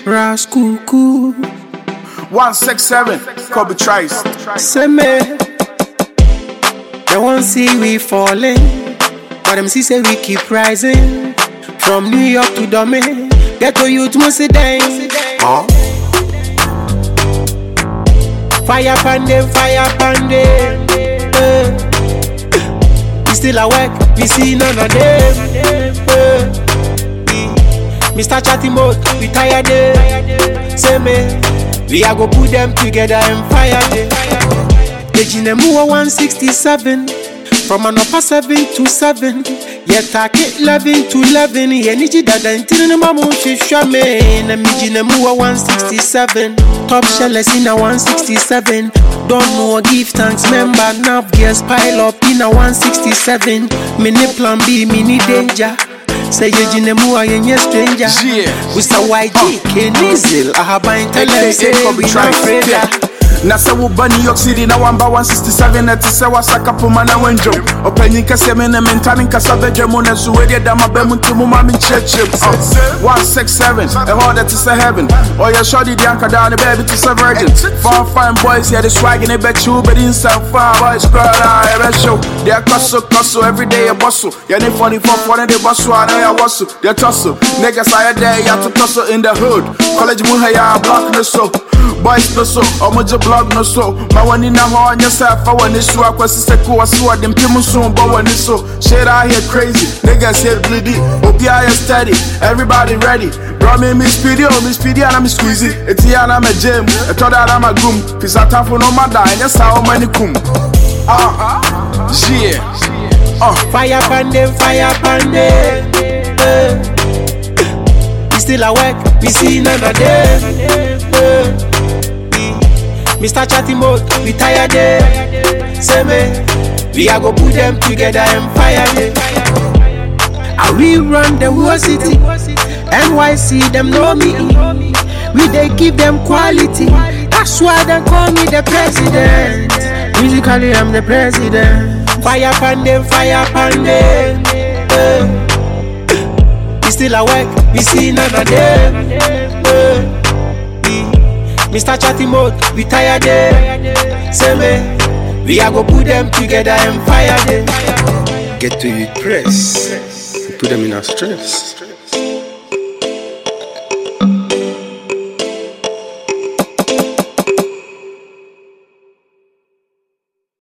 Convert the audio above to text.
Raskuku 167 Kobe Trice. say me, they won't see we falling, but them see say we keep rising. From New York to Dome, get to youth must sit down. Fire pandem, we still awake, we see none of them. Mr. Chatty mode, we tired them. Say me, we are go put them together and fire them. The Jinemua 167, from an upper 7 to 7. Yet take 11 to 11. Yeniji dada intini mamu shishame. Na Jinemua 167, top shellers in a 167. Don't know give thanks member nav gears pile up in a 167. Mini plan B, mini danger. Say you Jinemua yenye stranger. We say YG, Kenizil, Ahaba Intellectual, Kobe Trice. Nasa wuba New York City na wamba 167 na tise wasaka puma na wenjo Openyi kase mene mentani kasa veje mune suwede dama bemu timu mami nchechim 167, a hard to say heaven. Oh yeah, shorty the anchor down the baby to say virgin. Far fine boys, yeah, they swagging they bet you, but inside far boys, girl, I bet show. They are cussle, every day a bustle. Yeah, they funny for they bustle, I know ya wassu. They tussle, niggas I there, ya to tussle in the hood. College muhaya, block the so. Boys no so, omoje blog no so. My one in a horn yourself, I want this so I kwasi seko wasu them pimu soon, but when it's so. Shit out here crazy, niggas here bleedy. OPI is steady, everybody ready. Bro, me speedy, and I'm squeezy. It's here and I'm a gym, I thought that I'm a groom. Cause I time for no matter, and that's how many kum. Fire pandem, we still awake, we see none of them. Mr. Chatty mode, we tired them. Say me, we are go put them together and fire them. I we run the whole city. NYC them know me. We they give them quality. That's why they call me the president. Musically I'm the president. Fire pandem, we still awake, we see none of them. Mr. Chatty mode, we tired them. Say me, we are go put them together and fire them. Get to you press, put them in a stress.